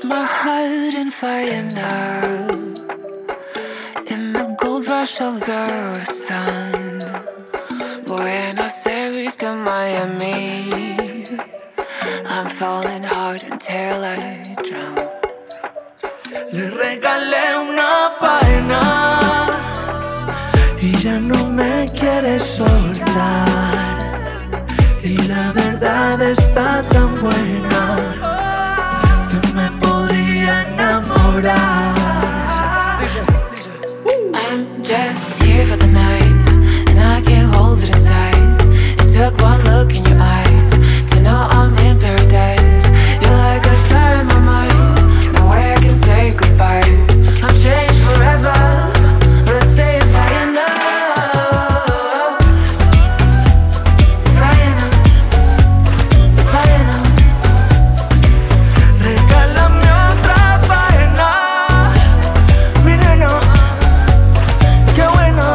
my heart in fire now, in the gold rush of the sun. Buenos Aires to Miami, I'm falling hard until I drown. Le regalé una faena y ya no me quiere soltar. Y la verdad está tan buena que me podría enamorar. I'm just here for the night, and I can't hold it inside. It took one look in your eyes to know I'm in paradise. You're like a star in my mind, no way I can say goodbye. I'm changed forever, let's say it's fire now. Fire now, fire now. Regálame otra faena, mi nena. Qué bueno.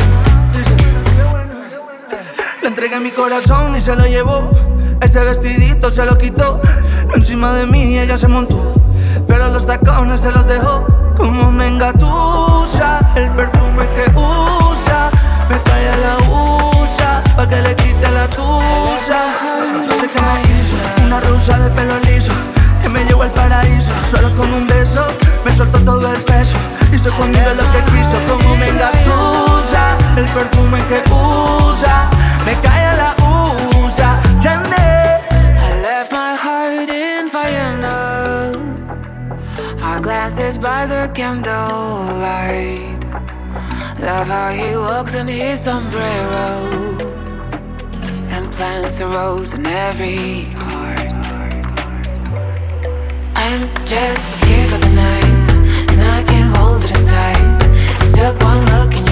Le entregué mi corazón y se lo llevó. Ese vestidito se lo quitó. Encima de mí ella se montó, pero los tacones se los dejó. Como me engatusa el perfume que usa, me cae a la usa pa' que le quite la tusa. No sé qué me hizo, una rusa de pelo liso que me llevó al paraíso. Solo con un beso me soltó todo el peso. Hizo conmigo lo que quiso. Como me engatusa el perfume que usa, me cae a la usa. Chanel. I left my heart in Vienna. Our glances by the candlelight. Love how he walks in his sombrero and plants a rose in every heart. I'm just here for the night, and I can't hold it inside. It took one look in your